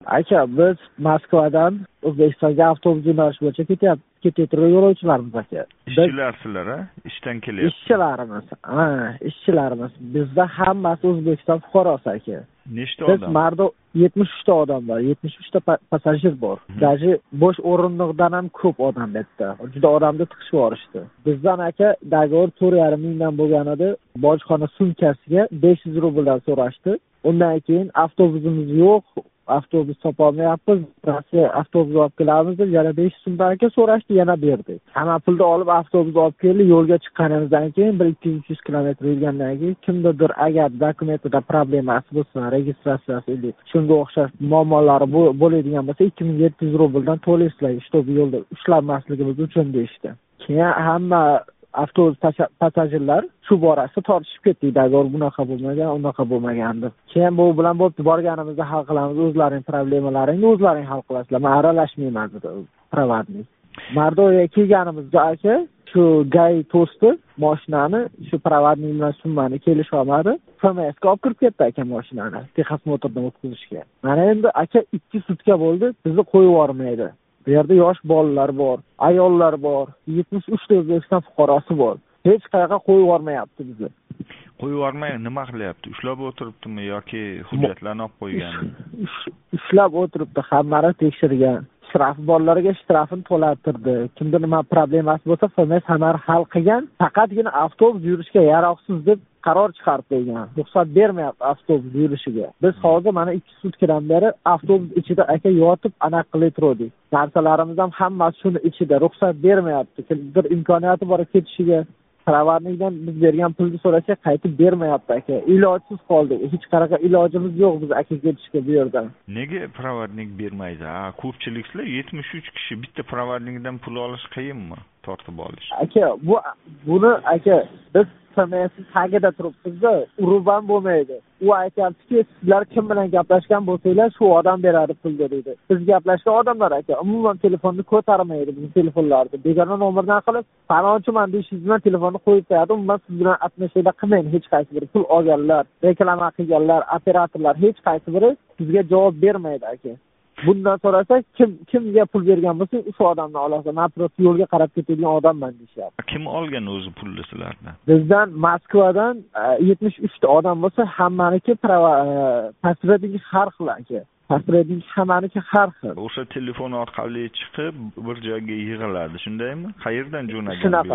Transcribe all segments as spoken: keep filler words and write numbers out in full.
aka biz Moskvadan O'zbekistonga avtobus yo'nalishi bo'yicha ketyapmiz. Ketayotgan yo'lovchilarmiz aka. Ishchilarsizlar, a? Ishdan kelyapsiz. Ishchilarimiz. Ha, ishchilarimiz. Bizda hammasi O'zbekiston fuqarosi aka. Nechta Biz odam? marda yetmish uch ta odam bor, yetmish uch ta passajir bor. Даже bo'sh o'rindiqdan ham ko'p odam bitta. Juda odamni tiqishib yorishdi. Bizdan aka dogovor to'rt yarim mingdan bo'lgan edi. Bojxona sumkasiga besh yuz rubldan so'rashdi. Undan keyin avtobusimiz yo'q, avtobus topolmayapmiz, Rossiya avtobus olib kelamiz deb yana besh yuz so'mdan aka so'rashdi, yana berdik. Hamma pulni olib avtobus olib keldi, yo'lga chiqqanimizdan keyin bir ikki yuz uch yuz kilometr yurgandan keyin kimdadir agar dokumentida problemasi bo'lsa, registratsiyasi edi, shunga o'xshash muammolari bo'ladigan bo'lsa ikki ming yetti yuz rubldan to'laysizlar, shtob yo'lda ushlanmasligimiz uchun deyishdi. Keyin hamma avtobus passajirlar shu borasida tortishib ketdik. Dogovor bunaqa bo'lmagan, unaqa bo'lmagan deb. Keyin bu bilan bo'pti, borganimizda hal qilamiz, o'zlaring problemalaringni o'zlaring hal qilasizlar. Men aralashmayman dedi provodnik. Mardoga kelganimizda aka shu gay to'sti mashinani shu provodnik bilan summani kelishib olmadi. F M S ga olib kirib ketdi aka mashinani texosmotordan o'tkazishga. Mana endi aka ikki sutka bo'ldi, bizni qo'yib yubormaydi. Bu yerda yosh bolalar bor, ayollar bor, yetmish uch ta O'zbekiston fuqarosi bor. Hech qayerga qo'yib yubormayapti bizni. Qo'yib yubormay nima qilyapti? Ushlab o'tiribdimi yoki hujjatlarni olib qo'yganmi? Ushlab o'tiribdi, hammani tekshirgan. Shtraf bolalarga shtrafini to'latirdi. Kimda nima problemasi bo'lsa, F M S hammani hal qilgan. Faqatgina avtobus yurishga yaroqsiz deb qaror chiqarib qo'ygan. Ruxsat bermayapti avtobus yurishiga. Biz hozir mana ikki sutkadan beri avtobus ichida aka yotib anaqa qilib turdik. Narsalarimiz ham hammasi shuni ichida. Ruxsat bermayapti. Kimdir imkoniyati bor ketishiga. Provodnikdan biz bergan pulni so'rasak qaytib bermayapti aka. Ilojsiz qoldik. Hech qanaqa ilojimiz yo'q biz aka ketishga bu yerdan. Nega provodnik bermaydi? Ha, ko'pchiliklar yetmish uch kishi bitta provodnikdan pul olish qiyinmi? Tortib olish. Aka, bu buni aka biz F M S tagida turibmiz-da, urib ham bo'lmaydi. U aytayapti-ki, sizlar kim bilan gaplashgan bo'lsanglar, shu odam beradi pulni deydi. Biz gaplashgan odamlar aka, umuman telefonni ko'tarmaydi bizning telefonlarni. Begona nomerdan qilib, falonchiman deyishingiz bilan telefonni qo'yib qo'yadi. Umuman siz bilan atmashada qilmaydi hech qaysi biri. Pul olganlar, reklama qilganlar, operatorlar hech qaysi biri bizga javob bermaydi aka. Bundan so'rasak, kim kimga pul bergan bo'lsa, o'sha odamni olasiz. Naprosto yo'lga qarab ketadigan odamman deyishyapti. Kim olgan o'zi pulni sizlardan? Bizdan Moskvadan yetmish uch ta odam bo'lsa, hammaniki paspортning har xil aka. Paspортning hammaniki har xil. O'sha telefon orqali chiqib bir joyga yig'iladi, shundaymi? Qayerdan jo'nagan? Shunaqa.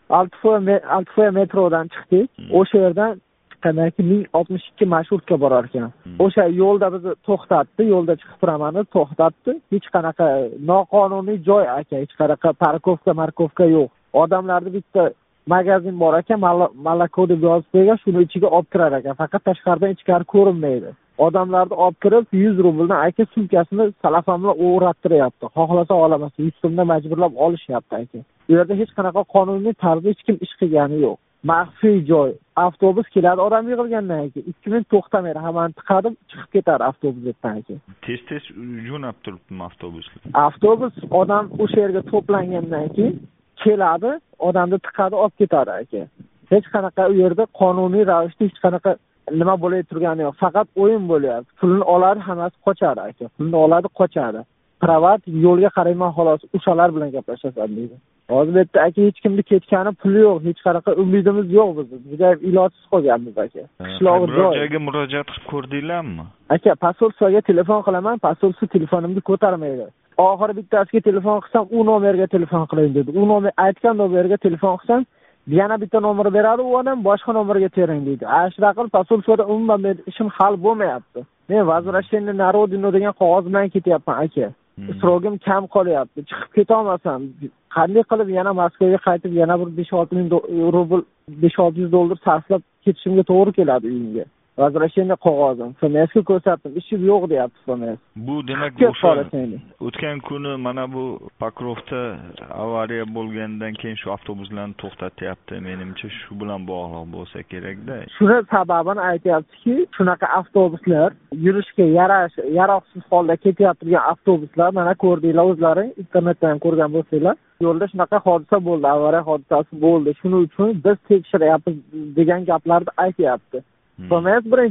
Altoy metrodan chiqdik. O'sha yerdan chiqqandan keyin ming oltmish ikki marshrutka borar ekan. O'sha yo'lda bizni to'xtatdi, yo'lda chiqib turaman, to'xtatdi. Hech qanaqa noqonuniy joy aka, hech qanaqa parkovka, markovka yo'q. Odamlarda bitta magazin bor ekan, Malako deb yozib qo'ygan, shuni ichiga olib kirar ekan. Faqat tashqaridan ichkari ko'rinmaydi. Odamlarni olib kirib yuz rubldan aka sumkasini salafam bilan o'rattiryapti. Xohlasa olamasa yuz so'mdan majburlab olishyapti aka. Bu yerda hech qanaqa qonuniy tarzda hech kim ish qilgani yo'q. Maxfiy joy. Avtobus keladi, odam yig'ilgandan keyin ikki minut to'xtamaydi, hammani tiqadi, chiqib ketadi avtobusdan keyin. Tez-tez jo'nab turibmi avtobuslar? Avtobus odam o'sha yerga to'plangandan keyin keladi, odamni tiqadi, olib ketadi aka. Hech qanaqa u yerda qonuniy ravishda hech qanaqa nima bo'lib turgani yo'q. Faqat o'yin bo'lyapti. Pulni oladi, hammasi qochadi aka. Pulni oladi, qochadi. Privat yo'lga qarayman xolos, o'shalar bilan gaplashasan deydi. Hozir bu yerda aka hech kimni ketgani puli yo'q, hech qanaqa umidimiz yo'q bizni. Juda ilojsiz qolganmiz aka. Qishloq joyga murojaat qilib ko'rdinglarmi? Aka, posolsiyaga telefon qilaman, posolsiya telefonimni ko'tarmaydi. Oxiri bittasiga telefon qilsam, u nomerga telefon qiling dedi. U nomer aytgan nomerga telefon qilsam, yana bitta nomer beradi, u odam boshqa nomerga tering deydi. Ashraqil posolsiyada umuman men ishim hal bo'lmayapti. Men возвращение народino degan qog'oz bilan ketyapman aka. Isrogim kam qolyapti. Chiqib keta olmasam, qanday qilib yana Moskvaga qaytib yana bir besh olti ming rubl, besh olti yuz dollar sarflab ketishimga to'g'ri keladi uyimga. Возвращение qog'ozim. F M S ga ko'rsatdim, ishim yo'q deyapti F M S. Bu demak o'sha o'tgan kuni mana bu Pokrovda avariya bo'lgandan keyin shu avtobuslarni to'xtatyapti. Menimcha shu bilan bog'liq bo'lsa kerak-da. Shuni sababini aytayapti-ki, shunaqa avtobuslar yurishga yarash, yaroqsiz holda ketayotgan avtobuslar, mana ko'rdinglar o'zlaring, internetdan ham ko'rgan bo'lsanglar, yo'lda shunaqa hodisa bo'ldi, avariya hodisasi bo'ldi. Shuning uchun biz tekshiryapmiz degan gaplarni aytayapti. F M S birinchi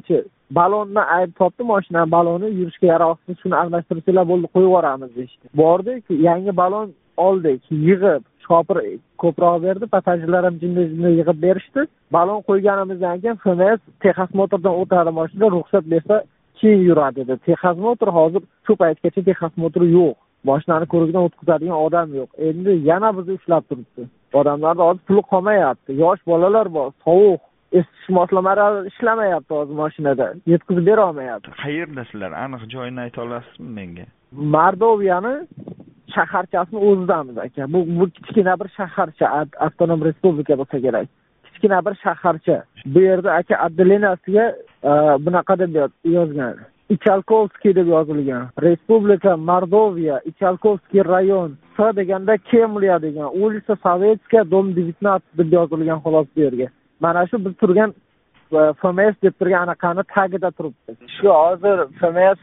balonni ayb topdi, mashina baloni yurishga yaroqsiz, shuni almashtirsalar bo'ldi, qo'yib yuboramiz deyishdi. Bordik, yangi balon oldik, yig'ib, shopir ko'proq berdi, passajirlar ham jinni-jinni yig'ib berishdi. Balon qo'yganimizdan keyin F M S Texas Motordan o'tadi mashina, ruxsat bersa keyin yuradi dedi. Texas Motor hozir shu paytgacha Texas Motor yo'q. Mashinani ko'rikdan o'tkazadigan odam yo'q. Endi yana bizni ushlab turibdi. Odamlarda hozir puli qolmayapti. Yosh bolalar bor, sovuq. Isitish moslamalari ishlamayapti hozir mashinada. Yetkazib bera olmayapti. Qayerdasizlar? Aniq joyini ayta olasizmi menga? Mordoviyani shaharchasini o'zidamiz aka. Bu bu kichkina bir shaharcha, avtonom respublika bo'lsa kerak. Kichkina bir shaharcha. Bu yerda aka addelenasiga bunaqa deb yozgan. Ichalkovskiy deb yozilgan. Respublika Mordoviya, Ichalkovskiy rayon. S deganda Kemliya degan. Ulisa Sovetskaya, dom devyatnадцать deb yozilgan xolos bu yerga. Mana shu biz turgan F M S deb turgan anaqani tagida turibdi. Shu hozir F M S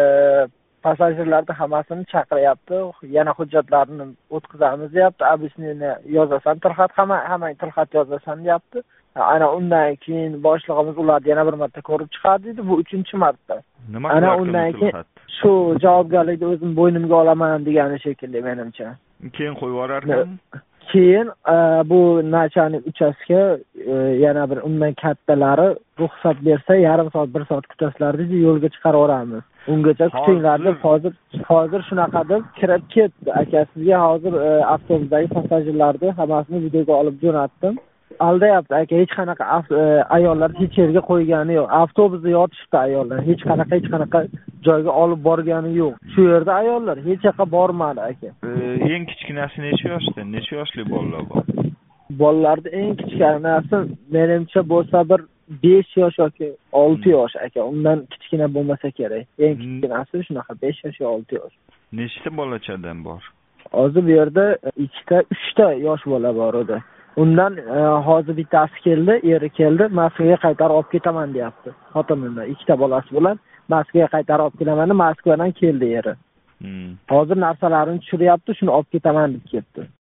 passajirlarni hammasini chaqiryapti. Yana hujjatlarini o'tkazamiz deyapti. Объяснение yozasan, tilxat hamma hamma tilxat yozasan deyapti. Ana undan keyin boshlig'imiz ularni yana bir marta ko'rib chiqadi dedi. Bu uchinchi marta. Nima ana undan keyin shu javobgarlikni o'zim bo'ynimga olaman degani shekilli menimcha. Keyin qo'yib yuborarkan. Keyin bu nachalnik uchastka yana bir undan kattalari ruxsat bersa yarim soat bir soat kutasizlar dedi, yo'lga chiqarib yuboramiz. Ungacha kutinglar deb hozir hozir shunaqa deb kirib ketdi. Aka sizga hozir avtobusdagi passajirlarni hammasini videoga olib jo'natdim. Aldayapti aka, hech qanaqa ayollar hech yerga qo'ygani yo'q. Avtobusda yotishdi ayollar. Hech qanaqa hech qanaqa joyga olib borgani yo'q. Shu yerda ayollar hech yoqqa bormadi aka. Eng kichkinasi necha yoshda? Necha yoshli bolalar bor? Bolalarda eng kichkinasi menimcha bo'lsa bir besh yosh yoki olti yosh aka. Undan kichkina bo'lmasa kerak. Eng kichkinasi shunaqa besh yosh yoki olti yosh. Nechta bolachadan bor? Hozir bu yerda ikkita, uchta yosh bola bor edi. Undan hozir bittasi keldi, eri keldi, Moskvaga qaytarib olib ketaman deyapti. Xotinimdan ikkita bolasi bilan Moskvaga qaytarib olib kelaman, Moskvadan keldi eri. Hozir narsalarini tushiryapti, shuni olib ketaman deb ketdi.